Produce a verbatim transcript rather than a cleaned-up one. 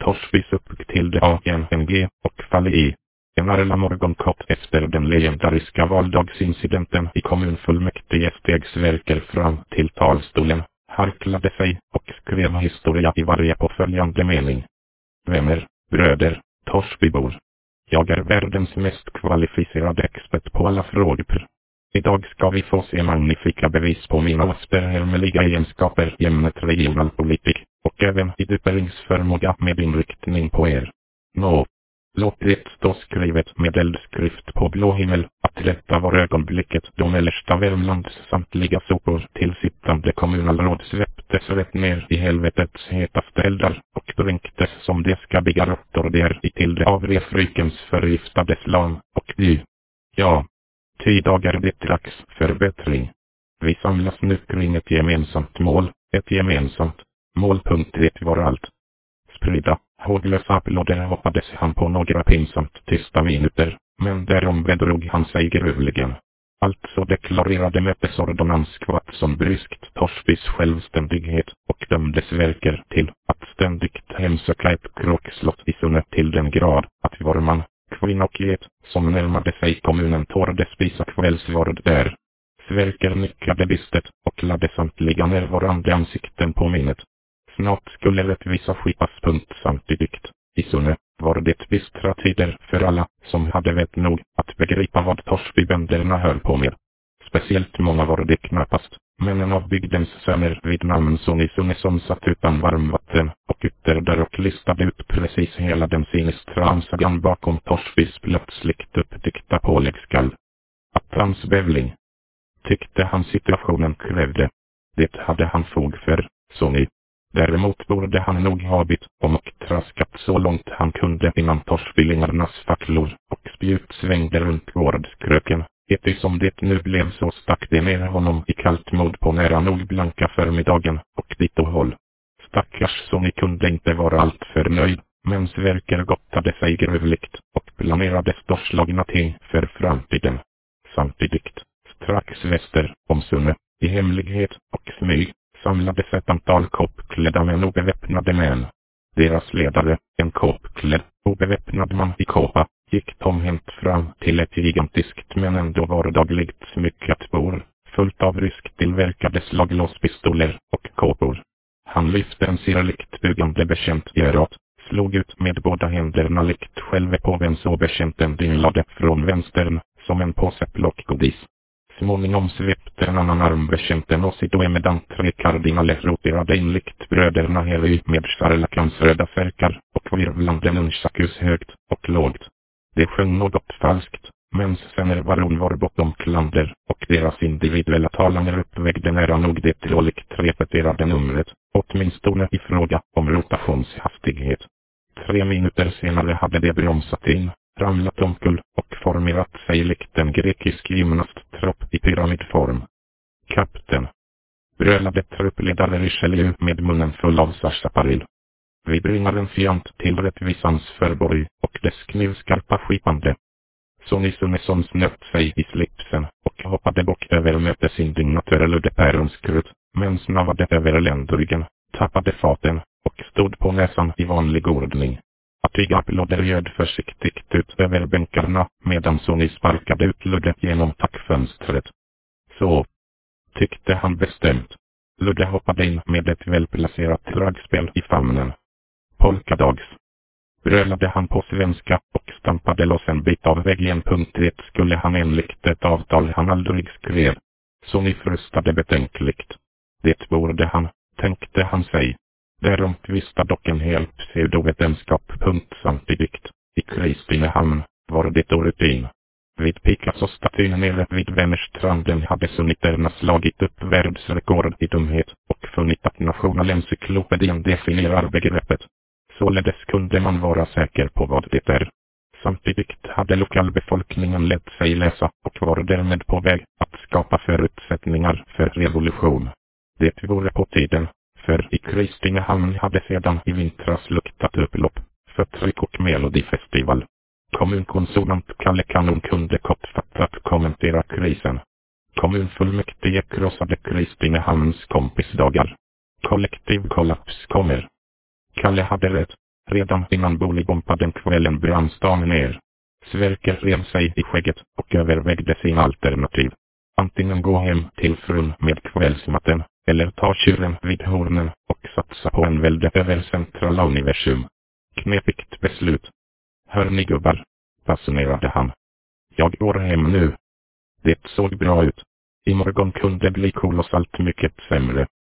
Torsbys upp till det A N N G och faller i. En arla morgonkott efter den legendariska valdagsincidenten i kommunfullmäktige steg Sverker fram till talstolen, harklade sig och skrev historia i varje påföljande mening. Vänner, bröder, Torsbybor. Jag är världens mest kvalificerade expert på alla frågor. Idag ska vi få se magnifika bevis på mina återhärmliga egenskaper i ämnet regionalpolitik och även i duperingsförmåga med inriktning på er. Nå, låt det stå skrivet med eldskrift på blå himmel att detta var ögonblicket då mellersta Värmlands samtliga sopor till sittande kommunalråd sveptes rätt ner i helvetets hetaste eldar och dränktes som de skabbiga råttor där i till det avrefrykens förgiftade slam och dy. Ja. Ty idag är det dags för bättring. Vi samlas nu kring ett gemensamt mål, ett gemensamt mål. Det var allt. Sprida, håglösa applåder hoppades han på några pinsamt tysta minuter, men därom bedrog han sig gruvligen. Alltså deklarerade mötesordonnans skvatt som bryskt Torsbys självständighet och dömde Sverker till att ständigt hemsöka ett kråkslott i Sunne till den grad att var man, kvinna och get, som närmade sig kommunen torde spisa kvällsvard där. Sverker nickade bistet och lade samtliga närvarande ansikten på minnet. Snart skulle rättvisa skipas punkt samtidigt. I Sunne var det bistra tider för alla som hade vett nog att begripa vad Torsbybönderna höll på med. Speciellt många var det knappast, men en av bygdens söner vid namn Sonny Sunne som satt utan varmvatten och ytter där och listade ut precis hela den sinistra ansagan bakom Torsbys plötsligt uppdykta påläggskall. Att hans bävling, tyckte han situationen krävde. Det hade han fog för, Sonny. Däremot borde han nog ha bytt om och traskat så långt han kunde innan Torsbylingarnas facklor och spjut svängde runt gårdskröken. Eti som det nu blev så stack det ner honom i kallt mod på nära nog blanka förmiddagen och dit och håll. Stackars Sonny kunde inte vara allt för nöjd, men Sverker gottade sig gruvligt och planerade storslagna ting för framtiden. Samtidigt, strax väster om Sunne, i hemlighet och smyg, samlades ett antal koppklädda men obeväpnade män. Deras ledare, en koppklädd, obeväpnad man i kåpa, gick tomhänt fram till ett gigantiskt men ändå vardagligt smyckat bord, fullt av rysktillverkade slaglåspistoler och kåpor. Han lyfte en sirligt byggande bekänt gerat, slog ut med båda händerna likt själve påven så bekänt dinglade från vänstern, som en påse plockgodis. Småningom svepte en annan arm bekänten och sidoe medan tre kardinaler roterade in likt bröderna Hely med charlakans röda färkar och virvlande nunchakus högt och lågt. Det sjöng något falskt, men Senner baron var bortom klander och deras individuella talanger uppvägde nära nog det dåligt repeterade numret, åtminstone i fråga om rotationshastighet. Tre minuter senare hade de bromsat in, ramlat omkull och formerat sig likt en grekisk gymnasttropp i pyramidform. Kapten, brölade truppledare Richelieu med munnen full av sarsaparil. Vi bringar en fiant till rättvisans förborg och dess knivskarpa skipande. Sonny Sunnesson snöt sig i slipsen och hoppade bort över mötesindignatörer Ludde Päronskrut, men snavade över ländryggen, tappade faten och stod på näsan i vanlig ordning. Artiga applåder ljöd försiktigt ut över bänkarna medan Sonny sparkade ut Ludde genom tackfönstret. Så, tyckte han bestämt. Ludde hoppade in med ett välplacerat dragspel i famnen. Polkadags, brölade han på svenska och stampade loss en bit av väggen. Det skulle han enligt ett avtal han aldrig skrev. Sonny frustade betänkligt. Det borde han, tänkte han sig. Därom kvista dock en hel pseudovetenskap. Samtidigt, i Kristinehamn, var det rutin. Vid Picasso-statyn nere vid Vänerstranden hade sunniterna slagit upp världsrekord i dumhet och funnit att nationalencyklopedin definierar begreppet. Således kunde man vara säker på vad det är. Samtidigt hade lokalbefolkningen lätt sig läsa och var därmed på väg att skapa förutsättningar för revolution. Det vore på tiden, för i Kristinehamn hade sedan i vintras luktat upplopp, förtryck och melodifestival. Kommunkonsonant Kalle Kanon kunde kortfattat kommentera krisen. Kommunfullmäktige krossade Kristinehamns kompisdagar. Kollektiv kollaps kommer. Kalle hade rätt. Redan innan Bolibompa den kvällen brann stan ner. Sverker rev sig i skägget och övervägde sin alternativ. Antingen gå hem till frun med kvällsmaten, eller ta tjuren vid hornen och satsa på en välde över centrala universum. Knepigt beslut. Hör ni gubbar, passionerade han. Jag går hem nu. Det såg bra ut. Imorgon kunde bli kolossalt mycket sämre.